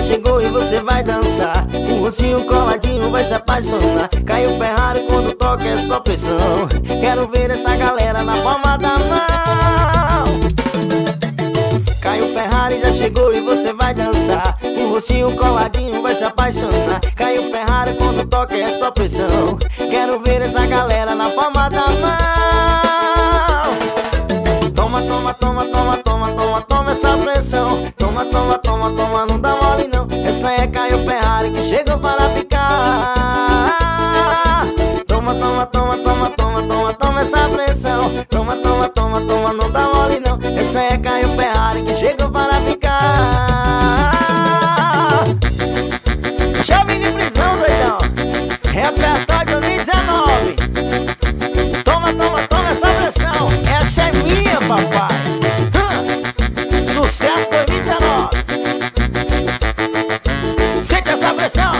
chegou e você vai dançar. O rostinho coladinho vai se apaixonar. Caiu Ferrari quando toca é só pressão. Quero ver essa galera na palma da mão. Caiu Ferrari, já chegou e você vai dançar. O rostinho coladinho vai se apaixonar. Caiu Ferrari quando toca é só pressão. Quero ver essa galera na palma da mão. Toma, toma, toma, toma, toma, toma, toma essa pressão. Toma, toma, toma, toma, não dá mole não. Essa é Caio Ferrari que chegou para ficar. Toma, toma, toma, toma, toma, toma, toma essa pressão. Toma, toma, toma, toma, não dá mole não. Essa é Caio Ferrari que chegou para ficar. Chave de prisão, doidão. Repertório 2019. Toma, toma, toma essa pressão. Essa é minha, papai. Sucesso 2019. Sente essa pressão.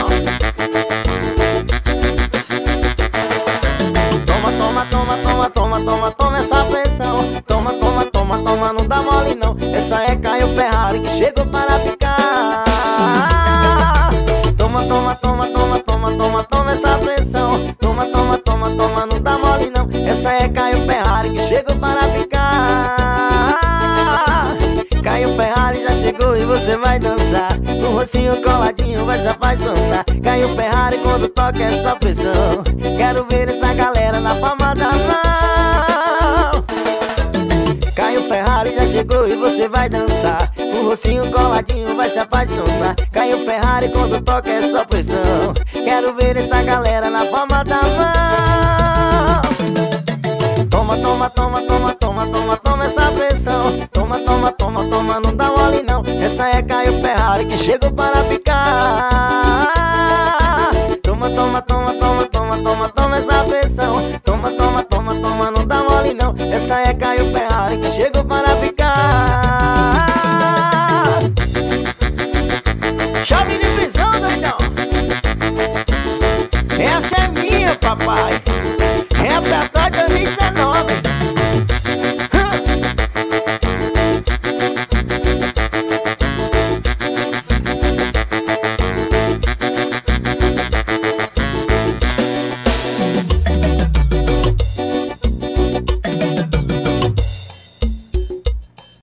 Toma, toma, toma, toma, toma, toma, toma essa pressão. Toma, toma, toma, toma, não dá mole não. Essa é Caio Ferrari que chegou para ficar. Toma, toma, toma, toma, toma, toma, toma essa pressão. Toma, toma, toma, toma, não dá mole não. Essa é Caio Ferrari que chegou para ficar. Caio Ferrari já chegou e você vai dançar. O rostinho coladinho vai se apaixonar. Caio Ferrari quando toca é só pressão. Quero ver essa galera na palma da mão. Caio Ferrari já chegou e você vai dançar. O rostinho coladinho vai se apaixonar. Caio Ferrari quando toca é só pressão. Quero ver essa galera na palma da mão. Toma, toma, toma, toma, toma, toma, toma essa pressão. Toma, toma, toma, toma, não dá mole não. Essa é Caio Ferrari que chegou para ficar. Toma, toma, toma, toma, toma, toma, toma essa pressão. Toma, toma, toma, toma, não dá mole não. Essa é Caio